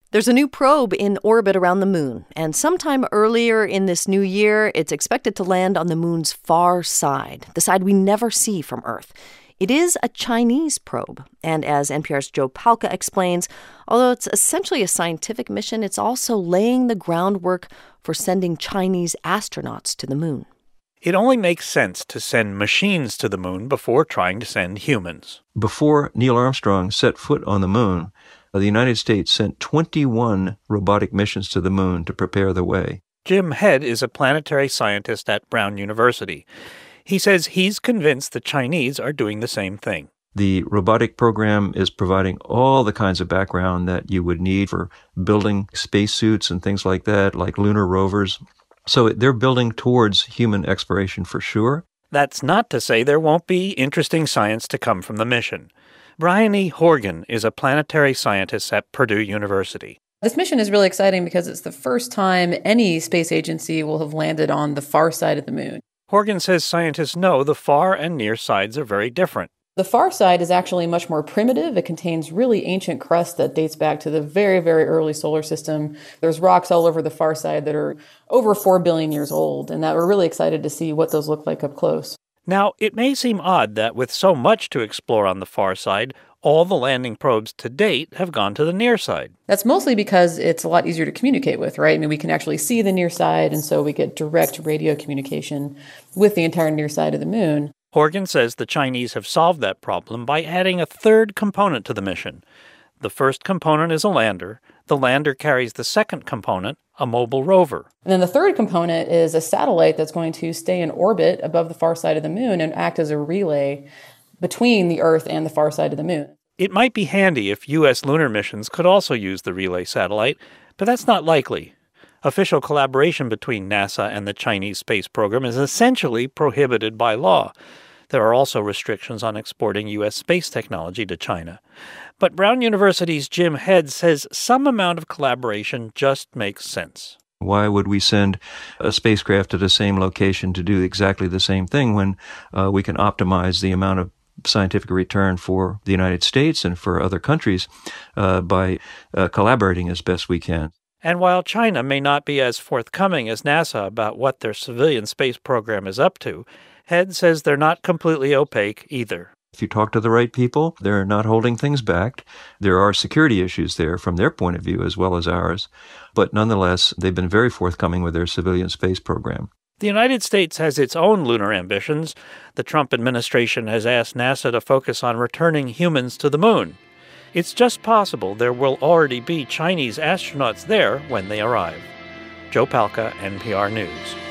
There's a new probe in orbit around the moon, and sometime earlier in this new year, it's expected to land on the moon's far side, the side we never see from Earth. It is a Chinese probe, and as NPR's Joe Palca explains, although it's essentially a scientific mission, it's also laying the groundwork for sending Chinese astronauts to the moon. It only makes sense to send machines to the moon before trying to send humans. Before Neil Armstrong set foot on the moon, the United States sent 21 robotic missions to the moon to prepare the way. Jim Head is a planetary scientist at Brown University. He says he's convinced the Chinese are doing the same thing. The robotic program is providing all the kinds of background that you would need for building spacesuits and things like that, like lunar rovers. So they're building towards human exploration for sure. That's not to say there won't be interesting science to come from the mission. Brian E. Horgan is a planetary scientist at Purdue University. This mission is really exciting because it's the first time any space agency will have landed on the far side of the moon. Horgan says scientists know the far and near sides are very different. The far side is actually much more primitive. It contains really ancient crust that dates back to the very, very early solar system. There's rocks all over the far side that are over 4 billion years old, and that we're really excited to see what those look like up close. Now, it may seem odd that with so much to explore on the far side, all the landing probes to date have gone to the near side. That's mostly because it's a lot easier to communicate with, right? I mean, we can actually see the near side, and so we get direct radio communication with the entire near side of the moon. Horgan says the Chinese have solved that problem by adding a third component to the mission. The first component is a lander. The lander carries the second component, a mobile rover. And then the third component is a satellite that's going to stay in orbit above the far side of the moon and act as a relay between the Earth and the far side of the moon. It might be handy if U.S. lunar missions could also use the relay satellite, but that's not likely. Official collaboration between NASA and the Chinese space program is essentially prohibited by law. There are also restrictions on exporting U.S. space technology to China. But Brown University's Jim Head says some amount of collaboration just makes sense. Why would we send a spacecraft to the same location to do exactly the same thing when we can optimize the amount of scientific return for the United States and for other countries by collaborating as best we can? And while China may not be as forthcoming as NASA about what their civilian space program is up to, Head says they're not completely opaque either. If you talk to the right people, they're not holding things back. There are security issues there from their point of view as well as ours. But nonetheless, they've been very forthcoming with their civilian space program. The United States has its own lunar ambitions. The Trump administration has asked NASA to focus on returning humans to the moon. It's just possible there will already be Chinese astronauts there when they arrive. Joe Palca, NPR News.